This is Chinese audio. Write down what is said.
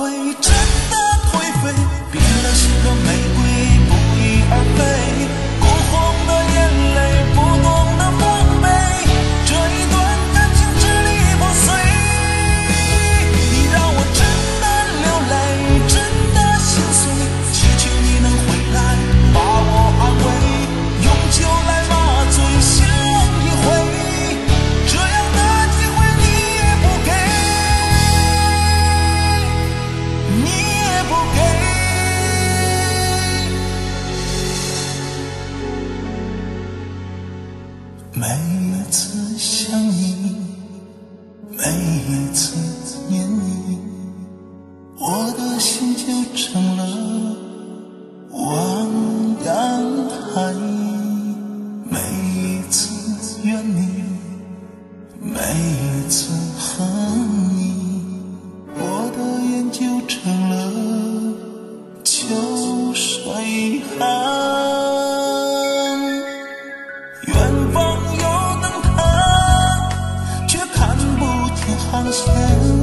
会真的颓废，变了心的玫瑰不翼而飞，哭红的眼泪不懂得防备，这一段感情支离破碎。你让我真的流泪，真的心碎，祈求你能回来把我安慰，用酒来麻醉想一回，这样的机会你也不给，你也不给。每一次想你，每一次念你，我的心就成了汪洋海。每一次怨你，每一次恨你，我的眼就成了秋水寒。远方有灯塔，却看不见航线。